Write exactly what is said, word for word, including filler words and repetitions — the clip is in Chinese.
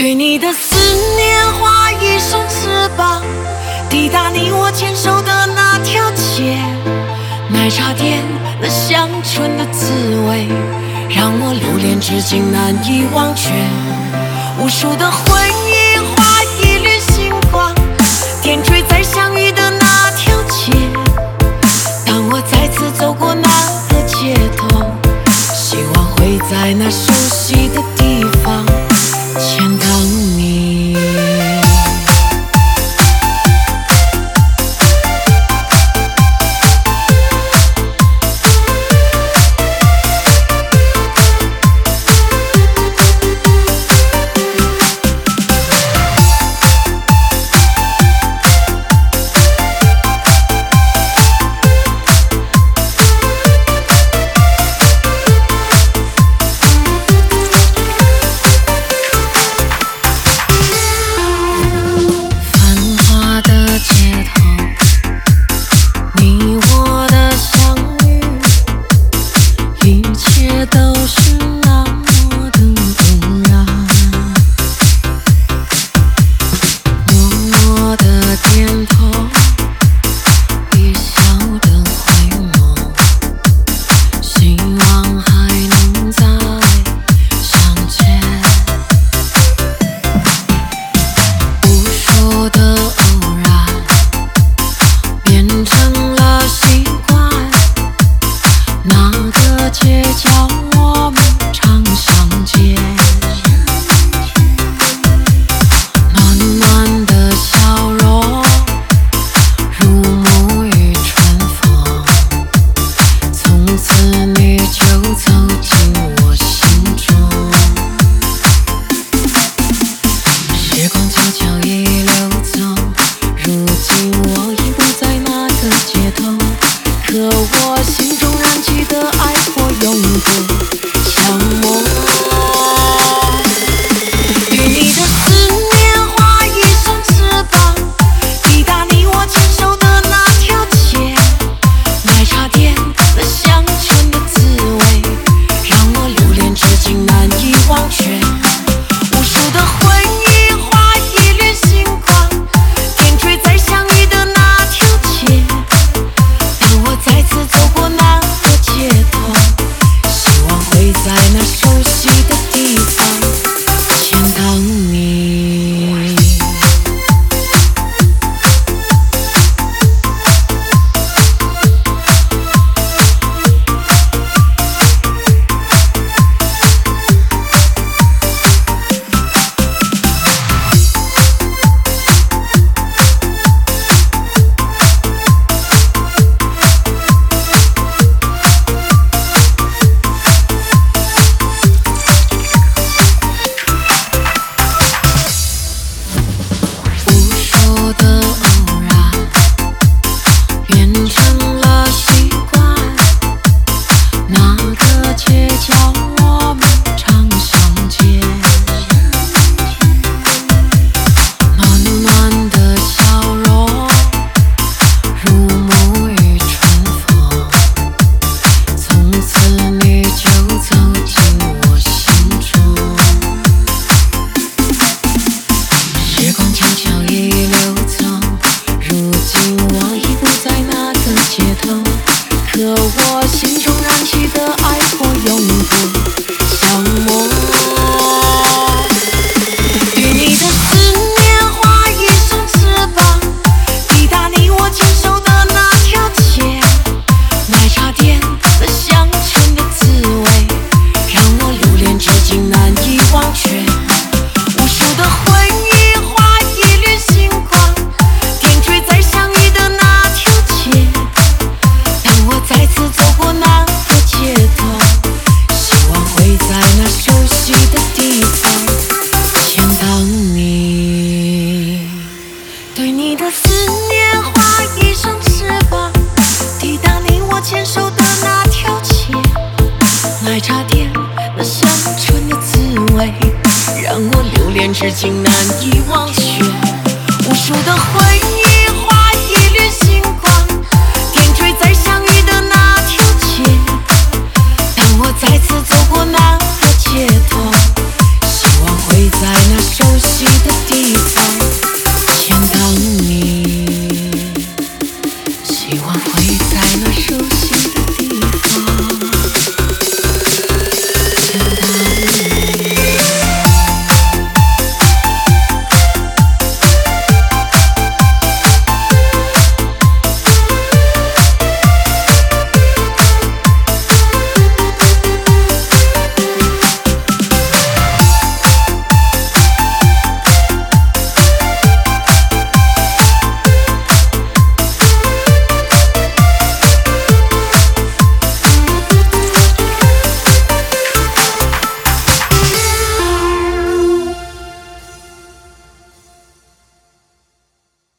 对你的思念画一双翅膀，抵达你我牵手的那条街。奶茶店那香醇的滋味，让我留恋至今难以忘却。无数的回忆化一缕星光，点缀在相遇的那条街。当我再次走过那个街头，希望会在那熟悉的地方见到你。 至今难以忘却，无数的回忆化一缕星光，点缀在相遇的那条街。当我再次走过那个街头，希望会在那熟悉悉的地方。